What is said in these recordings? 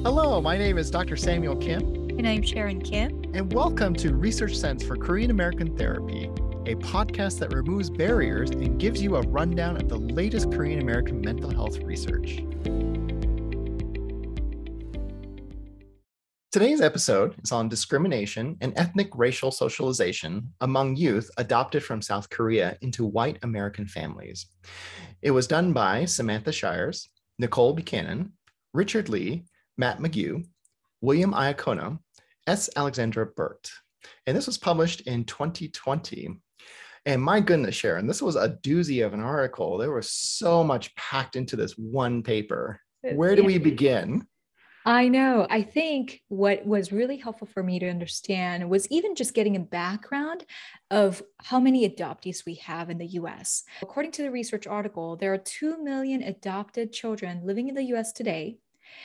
Hello, my name is Dr. Samuel Kim, And I'm Sharon Kim. and welcome to Research Sense for Korean American Therapy, a podcast that removes barriers and gives you a rundown of the latest Korean American mental health research. Today's episode is on discrimination and ethnic racial socialization among youth adopted from South Korea into white American families. It was done by Samantha Shires, Nicole Buchanan, Richard Lee, Matt McGew, William Iacono, S. Alexandra Burt. And this was published in 2020. And my goodness, Sharon, this was a doozy of an article. There was so much packed into this one paper. Where do we begin? I know. I think what was really helpful for me to understand was even just getting a background of how many adoptees we have in the US. According to the research article, there are 2 million adopted children living in the US today.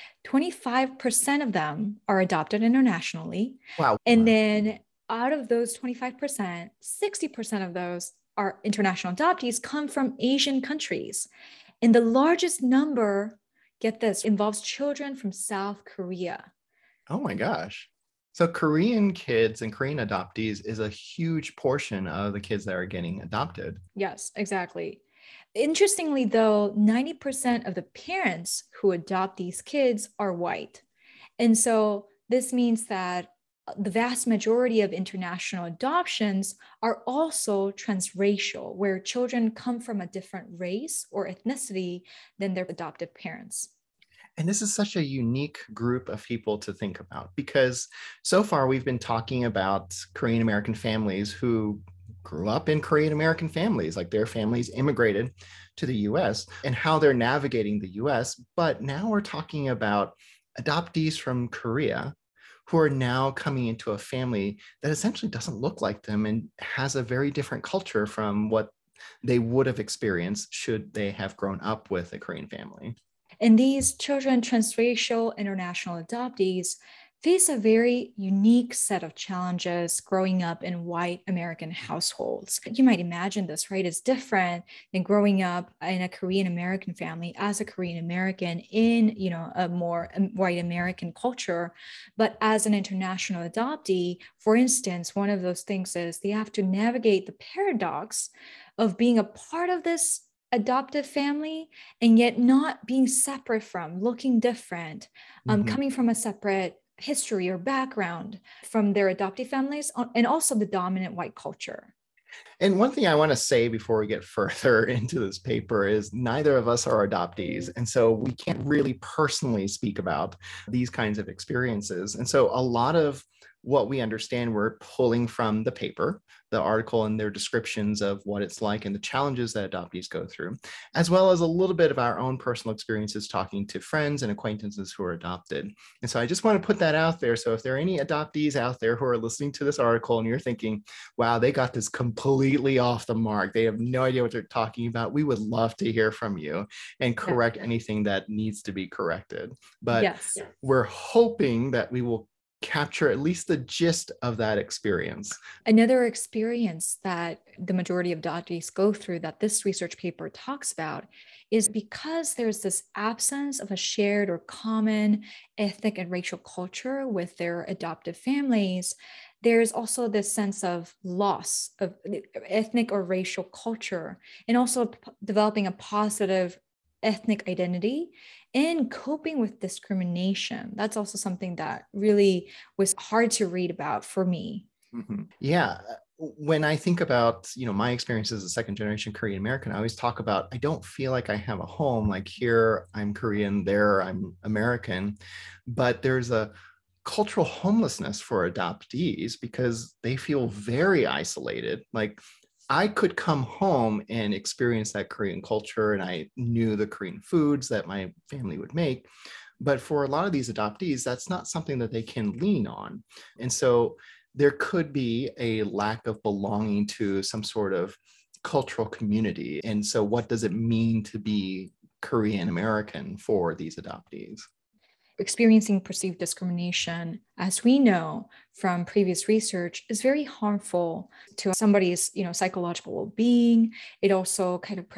25% of them are adopted internationally. Wow. And then out of those 25%, 60% of those are international adoptees come from Asian countries. And the largest number, get this, involves children from South Korea. Oh my gosh. So Korean kids and Korean adoptees is a huge portion of the kids that are getting adopted. Yes, exactly. Interestingly, though, 90% of the parents who adopt these kids are white. And so this means that the vast majority of international adoptions are also transracial, where children come from a different race or ethnicity than their adoptive parents. And this is such a unique group of people to think about because so far we've been talking about Korean American families who grew up in Korean American families, like their families immigrated to the US and how they're navigating the US. But now we're talking about adoptees from Korea who are now coming into a family that essentially doesn't look like them and has a very different culture from what they would have experienced should they have grown up with a Korean family. And these children, transracial international adoptees, face a very unique set of challenges growing up in white American households. You might imagine this, right? It's different than growing up in a Korean American family as a Korean American in, a more white American culture. But as an international adoptee, for instance, one of those things is they have to navigate the paradox of being a part of this adoptive family and yet not being separate from, looking different, coming from a separate history or background from their adoptive families, and also the dominant white culture. And one thing I want to say before we get further into this paper is neither of us are adoptees. And so we can't really personally speak about these kinds of experiences. And so a lot of what we understand, we're pulling from the paper, the article and their descriptions of what it's like and the challenges that adoptees go through, as well as a little bit of our own personal experiences talking to friends and acquaintances who are adopted. And so I just want to put that out there. So if there are any adoptees out there who are listening to this article and you're thinking, wow, they got this completely off the mark, they have no idea what they're talking about, we would love to hear from you and correct anything that needs to be corrected. But we're hoping that we will capture at least the gist of that experience. Another experience that the majority of adoptees go through that this research paper talks about is because there's this absence of a shared or common ethnic and racial culture with their adoptive families, there's also this sense of loss of ethnic or racial culture and also developing a positive ethnic identity and coping with discrimination. That's also something that really was hard to read about for me. Mm-hmm. Yeah. When I think about, my experience as a second generation Korean American, I always talk about, I don't feel like I have a home. Like here, I'm Korean, there, I'm American. But there's a cultural homelessness for adoptees because they feel very isolated. Like I could come home and experience that Korean culture and I knew the Korean foods that my family would make. But for a lot of these adoptees, that's not something that they can lean on. And so there could be a lack of belonging to some sort of cultural community. And so what does it mean to be Korean American for these adoptees? Experiencing perceived discrimination, as we know from previous research, is very harmful to somebody's, psychological well-being. It also kind of predicts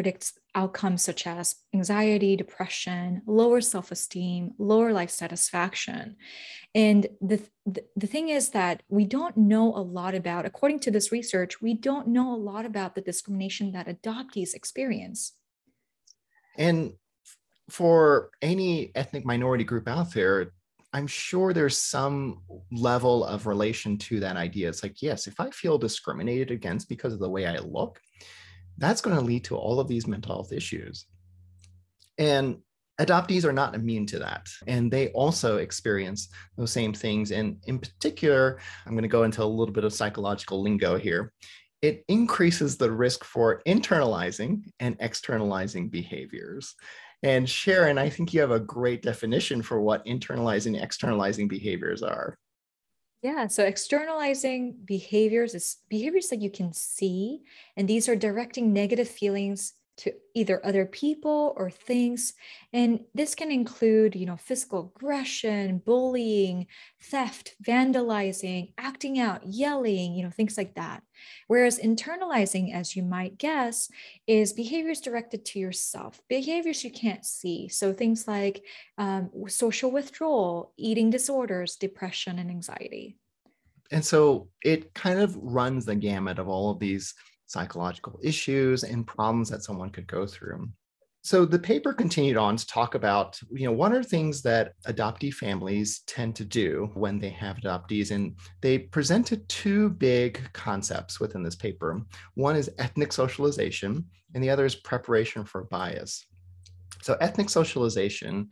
outcomes such as anxiety, depression, lower self-esteem, lower life satisfaction. And the thing is that we don't know a lot about, according to this research, we don't know a lot about the discrimination that adoptees experience. And for any ethnic minority group out there, I'm sure there's some level of relation to that idea. It's like, yes, if I feel discriminated against because of the way I look, that's going to lead to all of these mental health issues. And adoptees are not immune to that. And they also experience those same things. And in particular, I'm going to go into a little bit of psychological lingo here. It increases the risk for internalizing and externalizing behaviors. And Sharon, I think you have a great definition for what internalizing and externalizing behaviors are. Yeah, so externalizing behaviors is behaviors that you can see, and these are directing negative feelings to either other people or things. And this can include, physical aggression, bullying, theft, vandalizing, acting out, yelling, things like that. Whereas internalizing, as you might guess, is behaviors directed to yourself, behaviors you can't see. So things like social withdrawal, eating disorders, depression, and anxiety. And so it kind of runs the gamut of all of these psychological issues and problems that someone could go through. So the paper continued on to talk about, what are things that adoptee families tend to do when they have adoptees? And they presented two big concepts within this paper. One is ethnic socialization, and the other is preparation for bias. So ethnic socialization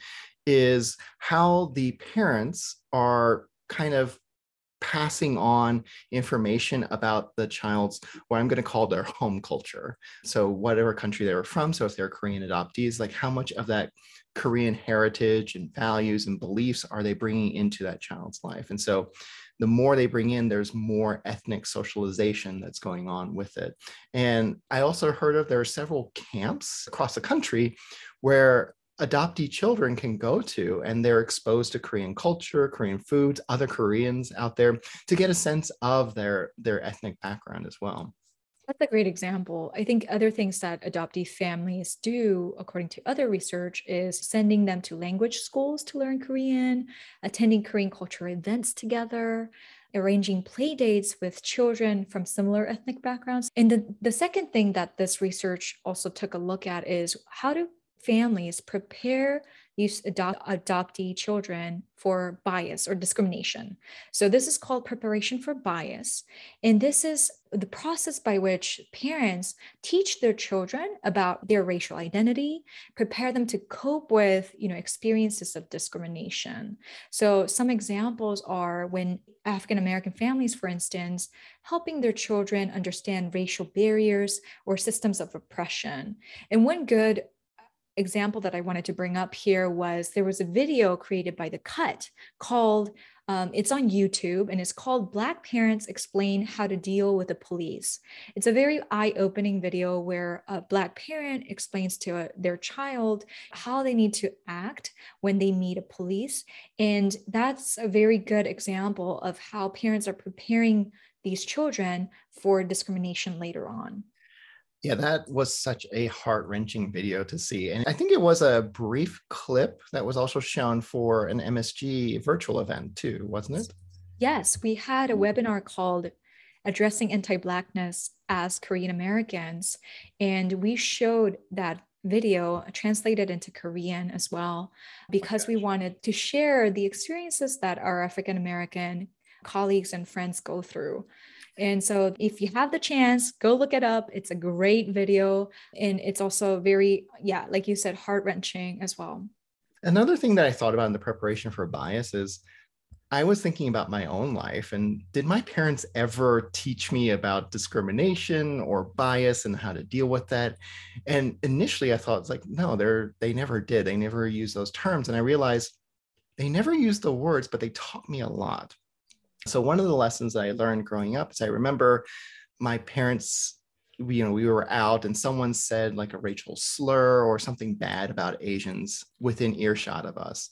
is how the parents are kind of passing on information about the child's, what I'm going to call their home culture. So whatever country they were from, so if they're Korean adoptees, like how much of that Korean heritage and values and beliefs are they bringing into that child's life? And so the more they bring in, there's more ethnic socialization that's going on with it. And I also heard of there are several camps across the country where adoptee children can go to, and they're exposed to Korean culture, Korean foods, other Koreans out there to get a sense of their ethnic background as well. That's a great example. I think other things that adoptee families do, according to other research, is sending them to language schools to learn Korean, attending Korean cultural events together, arranging play dates with children from similar ethnic backgrounds. And the second thing that this research also took a look at is how do families prepare these adoptee children for bias or discrimination. So this is called preparation for bias. And this is the process by which parents teach their children about their racial identity, prepare them to cope with, experiences of discrimination. So some examples are when African-American families, for instance, helping their children understand racial barriers or systems of oppression. And one good example that I wanted to bring up here was there was a video created by The Cut called, it's on YouTube, and it's called Black Parents Explain How to Deal with the Police. It's a very eye-opening video where a Black parent explains to their child how they need to act when they meet a police. And that's a very good example of how parents are preparing these children for discrimination later on. Yeah, that was such a heart-wrenching video to see. And I think it was a brief clip that was also shown for an MSG virtual event too, wasn't it? Yes, we had a webinar called Addressing Anti-Blackness as Korean Americans, and we showed that video translated into Korean as well, because we wanted to share the experiences that our African American colleagues and friends go through. And so if you have the chance, go look it up. It's a great video. And it's also very, like you said, heart-wrenching as well. Another thing that I thought about in the preparation for bias is I was thinking about my own life, and did my parents ever teach me about discrimination or bias and how to deal with that? And initially I thought, it's like, no, they never did. They never used those terms. And I realized they never used the words, but they taught me a lot. So one of the lessons I learned growing up is I remember my parents, we were out and someone said like a racial slur or something bad about Asians within earshot of us.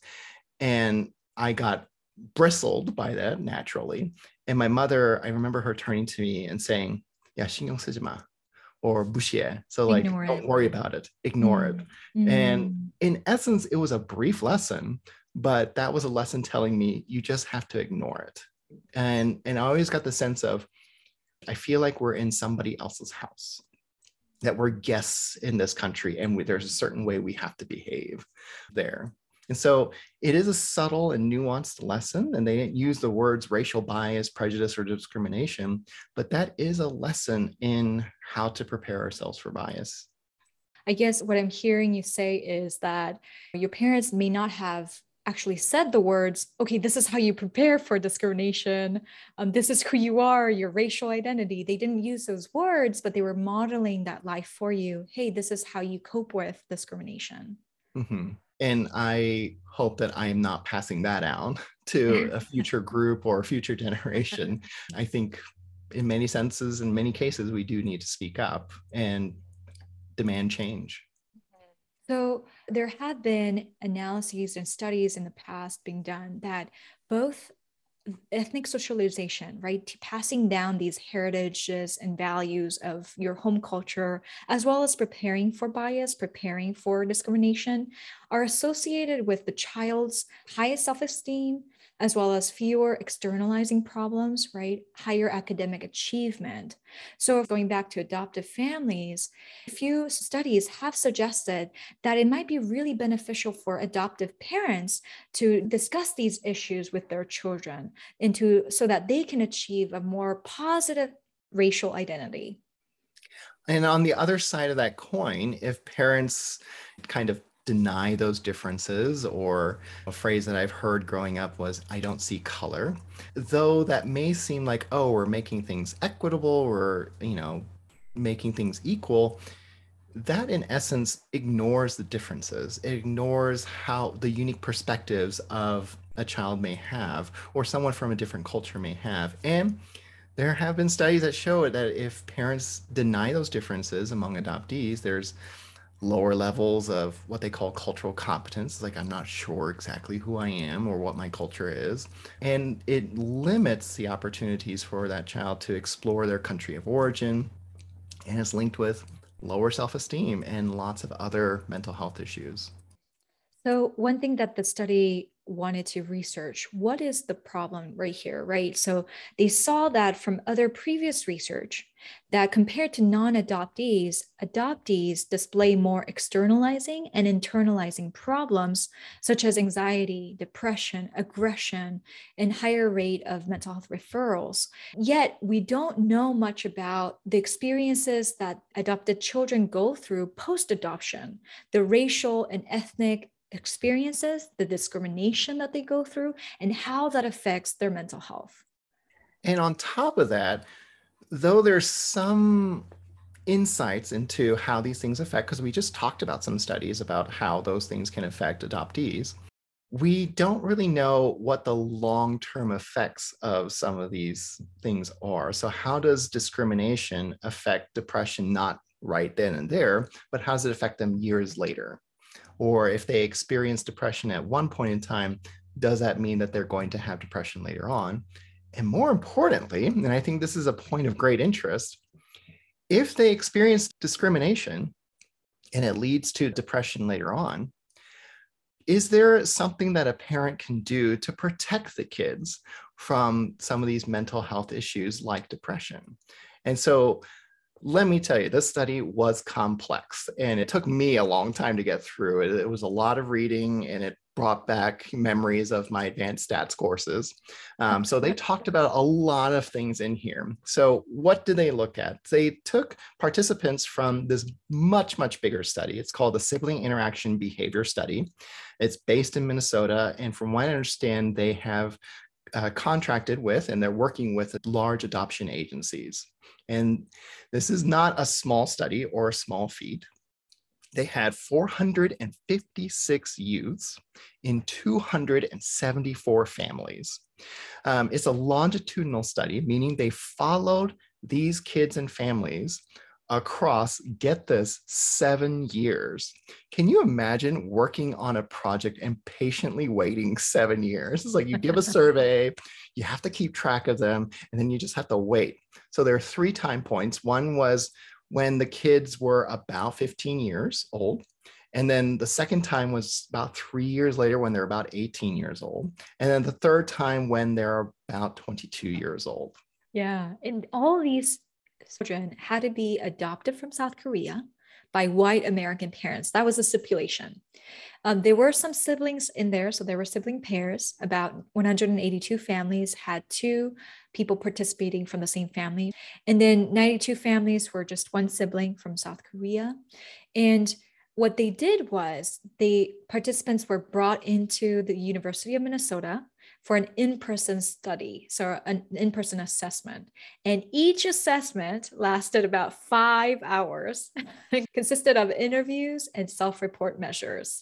And I got bristled by that naturally. And my mother, I remember her turning to me and saying, "Yeah, 신경 쓰지 마. or bouchier. So like, Ignore don't it. worry about it, ignore it. Mm, And mm. in essence, it was a brief lesson, but that was a lesson telling me you just have to ignore it. And I always got the sense of, I feel like we're in somebody else's house, that we're guests in this country, and there's a certain way we have to behave there. And so it is a subtle and nuanced lesson, and they didn't use the words racial bias, prejudice, or discrimination, but that is a lesson in how to prepare ourselves for bias. I guess what I'm hearing you say is that your parents may not have actually said the words, okay, this is how you prepare for discrimination. This is who you are, your racial identity. They didn't use those words, but they were modeling that life for you. Hey, this is how you cope with discrimination. Mm-hmm. And I hope that I am not passing that on to a future group or a future generation. I think in many senses, in many cases, we do need to speak up and demand change. So there have been analyses and studies in the past being done that both ethnic socialization, right? Passing down these heritages and values of your home culture, as well as preparing for bias, preparing for discrimination, are associated with the child's highest self-esteem, as well as fewer externalizing problems, right? Higher academic achievement. So going back to adoptive families, a few studies have suggested that it might be really beneficial for adoptive parents to discuss these issues with their children so that they can achieve a more positive racial identity. And on the other side of that coin, if parents kind of deny those differences, or a phrase that I've heard growing up was, I don't see color, though that may seem like, oh, we're making things equitable, or, making things equal, that in essence ignores the differences. It ignores how the unique perspectives of a child may have, or someone from a different culture may have. And there have been studies that show that if parents deny those differences among adoptees, there's lower levels of what they call cultural competence. Like, I'm not sure exactly who I am or what my culture is. And it limits the opportunities for that child to explore their country of origin, and is linked with lower self-esteem and lots of other mental health issues. So one thing that the study wanted to research, what is the problem right here, right? So they saw that from other previous research that compared to non-adoptees, adoptees display more externalizing and internalizing problems such as anxiety, depression, aggression, and higher rate of mental health referrals. Yet we don't know much about the experiences that adopted children go through post-adoption, the racial and ethnic experiences, the discrimination that they go through, and how that affects their mental health. And on top of that, though there's some insights into how these things affect, because we just talked about some studies about how those things can affect adoptees, we don't really know what the long-term effects of some of these things are. So how does discrimination affect depression, not right then and there, but how does it affect them years later? Or if they experience depression at one point in time, does that mean that they're going to have depression later on? And more importantly, and I think this is a point of great interest, if they experience discrimination and it leads to depression later on, is there something that a parent can do to protect the kids from some of these mental health issues like depression? And so let me tell you, this study was complex, and it took me a long time to get through it. It was a lot of reading, and it brought back memories of my advanced stats courses. So they talked about a lot of things in here. So what did they look at? They took participants from this much, much bigger study. It's called the Sibling Interaction Behavior Study. It's based in Minnesota. And from what I understand, they have contracted with, and they're working with large adoption agencies. And this is not a small study or a small feat. They had 456 youths in 274 families. It's a longitudinal study, meaning they followed these kids and families across, get this, 7 years. Can you imagine working on a project and patiently waiting 7 years? It's like you give a survey, you have to keep track of them, and then you just have to wait. So there are 3 time points. One was when the kids were about 15 years old. And then the second time was about 3 years later when they're about 18 years old. And then the third time when they're about 22 years old. Yeah. And all these children had to be adopted from South Korea by white American parents. That was a stipulation. There were some siblings in there. So there were sibling pairs. About 182 families had two people participating from the same family. And then 92 families were just one sibling from South Korea. And what they did was the participants were brought into the University of Minnesota for an in-person study, so an in-person assessment. And each assessment lasted about 5 hours. It consisted of interviews and self-report measures.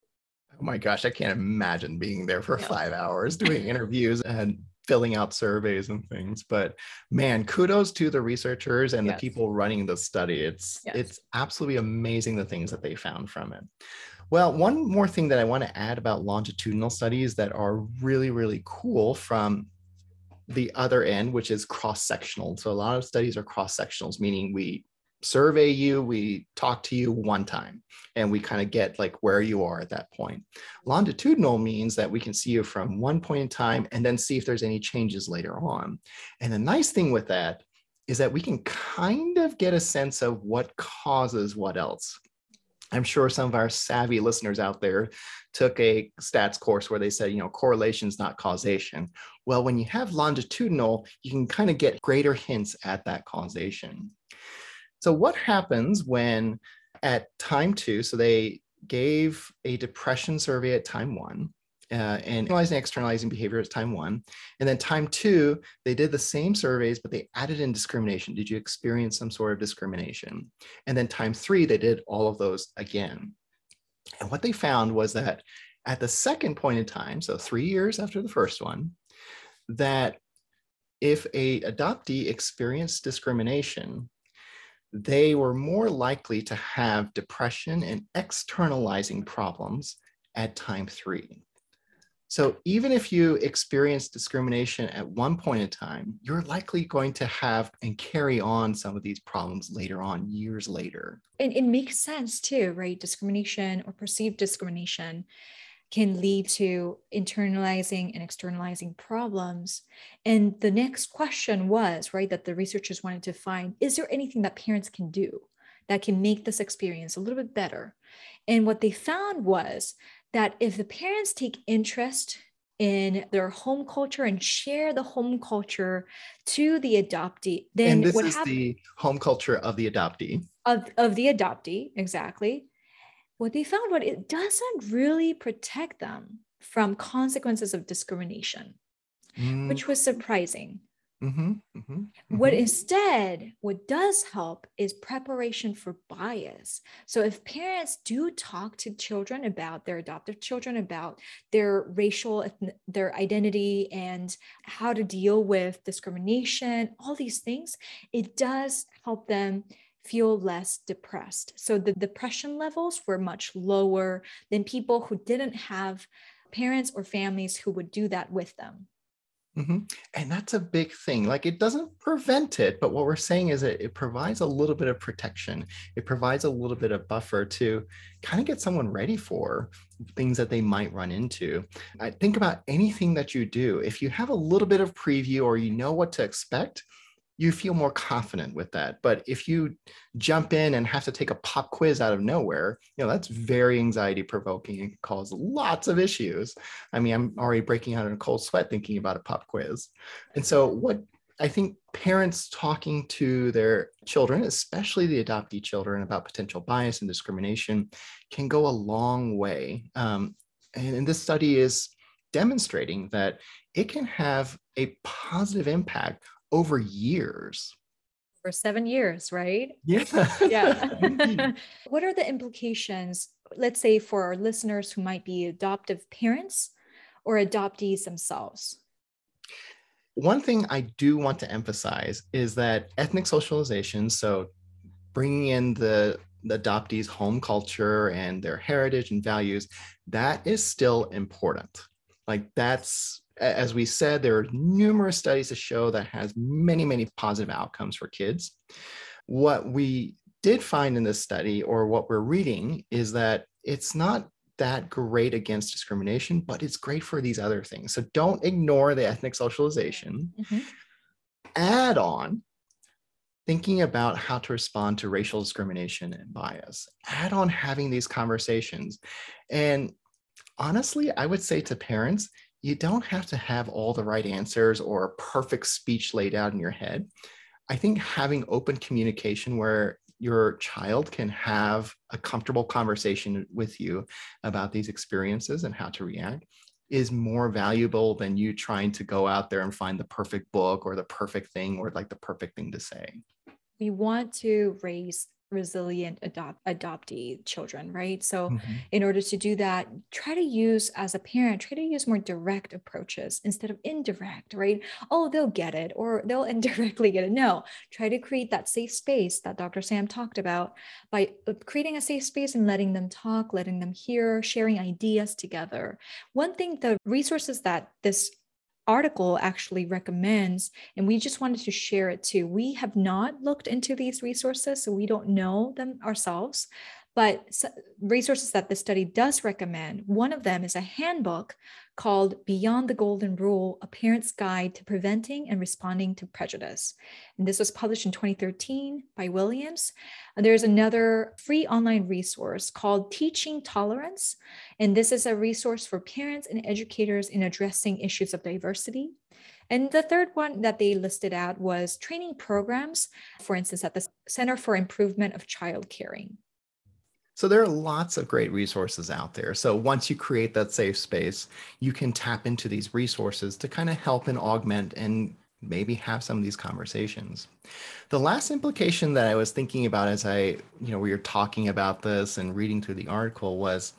Oh my gosh, I can't imagine being there for No. 5 hours doing interviews and filling out surveys and things. But man, kudos to the researchers and the people running the study. It's absolutely amazing the things that they found from it. Well, one more thing that I want to add about longitudinal studies that are really, really cool from the other end, which is cross-sectional. So a lot of studies are cross-sectionals, meaning we survey you, we talk to you one time, and we kind of get like where you are at that point. Longitudinal means that we can see you from one point in time and then see if there's any changes later on. And the nice thing with that is that we can kind of get a sense of what causes what else. I'm sure some of our savvy listeners out there took a stats course where they said, correlation is not causation. Well, when you have longitudinal, you can kind of get greater hints at that causation. So what happens when at time 2, so they gave a depression survey at time 1, and analyzing and externalizing behavior at time 1. And then time 2, they did the same surveys, but they added in discrimination. Did you experience some sort of discrimination? And then time 3, they did all of those again. And what they found was that at the second point in time, so 3 years after the first one, that if a adoptee experienced discrimination, they were more likely to have depression and externalizing problems at time 3. So even if you experience discrimination at one point in time, you're likely going to have and carry on some of these problems later on, years later. And it makes sense too, right? Discrimination or perceived discrimination can lead to internalizing and externalizing problems. And the next question was, right, that the researchers wanted to find, is there anything that parents can do that can make this experience a little bit better? And what they found was that if the parents take interest in their home culture and share the home culture to the adoptee, then and this is the home culture of the adoptee. Of the adoptee, exactly. What they found was it doesn't really protect them from consequences of discrimination, which was surprising. What does help is preparation for bias. So if parents do talk to children about their adoptive children, about their their identity and how to deal with discrimination, all these things, it does help them feel less depressed. So the depression levels were much lower than people who didn't have parents or families who would do that with them. And that's a big thing. Like, it doesn't prevent it, but what we're saying is that it provides a little bit of protection. It provides a little bit of buffer to kind of get someone ready for things that they might run into. I think about anything that you do. If you have a little bit of preview or you know what to expect, you feel more confident with that. But if you jump in and have to take a pop quiz out of nowhere, that's very anxiety provoking and can cause lots of issues. I mean, I'm already breaking out in a cold sweat thinking about a pop quiz. And so what I think parents talking to their children, especially the adoptee children, about potential bias and discrimination can go a long way. And this study is demonstrating that it can have a positive impact over years. For 7 years, right? Yeah. Yeah. What are the implications, let's say, for our listeners who might be adoptive parents or adoptees themselves? One thing I do want to emphasize is that ethnic socialization, so bringing in the adoptees' home culture and their heritage and values, that is still important. Like, that's, as we said, there are numerous studies to show that has many, many positive outcomes for kids. What we did find in this study, or what we're reading, is that it's not that great against discrimination, but it's great for these other things. So don't ignore the ethnic socialization. Add on thinking about how to respond to racial discrimination and bias. Add on having these conversations. And honestly, I would say to parents, you don't have to have all the right answers or a perfect speech laid out in your head. I think having open communication where your child can have a comfortable conversation with you about these experiences and how to react is more valuable than you trying to go out there and find the perfect book or the perfect thing or like the perfect thing to say. We want to raise resilient adoptee children, right? So in order to do that, try to use, as a parent, try to use more direct approaches instead of indirect, right? Oh, they'll get it, or they'll indirectly get it. No, try to create that safe space that Dr. Sam talked about by creating a safe space and letting them talk, letting them hear, sharing ideas together. One thing, the resources that this article actually recommends, and we just wanted to share it too. We have not looked into these resources, so we don't know them ourselves, but resources that the study does recommend. One of them is a handbook called Beyond the Golden Rule, A Parent's Guide to Preventing and Responding to Prejudice. And this was published in 2013 by Williams. And there's another free online resource called Teaching Tolerance. And this is a resource for parents and educators in addressing issues of diversity. And the third one that they listed out was training programs, for instance, at the Center for Improvement of Child Caring. So there are lots of great resources out there. So once you create that safe space, you can tap into these resources to kind of help and augment and maybe have some of these conversations. The last implication that I was thinking about as we were talking about this and reading through the article was,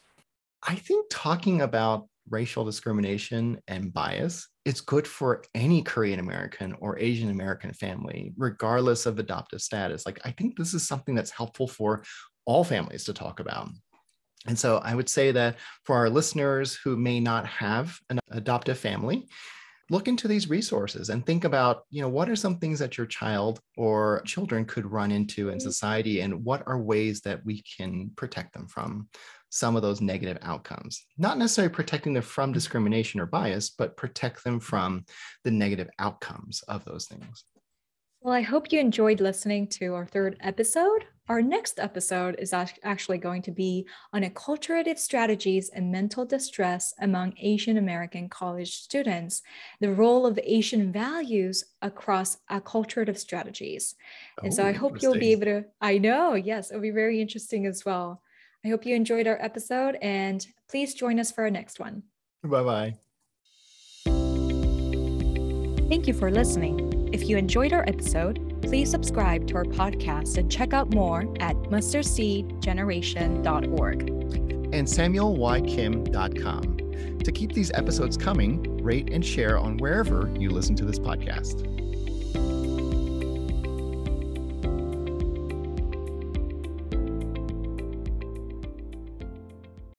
I think talking about racial discrimination and bias, it's good for any Korean American or Asian American family, regardless of adoptive status. Like, I think this is something that's helpful for all families to talk about. And so I would say that for our listeners who may not have an adoptive family, look into these resources and think about, what are some things that your child or children could run into in society, and what are ways that we can protect them from some of those negative outcomes? Not necessarily protecting them from discrimination or bias, but protect them from the negative outcomes of those things. Well, I hope you enjoyed listening to our third episode. Our next episode is actually going to be on acculturative strategies and mental distress among Asian American college students, the role of Asian values across acculturative strategies. And so I hope you'll be able to, I know, yes, it'll be very interesting as well. I hope you enjoyed our episode, and please join us for our next one. Bye-bye. Thank you for listening. If you enjoyed our episode, please subscribe to our podcast and check out more at mustardseedgeneration.org and samuelykim.com. To keep these episodes coming, rate and share on wherever you listen to this podcast.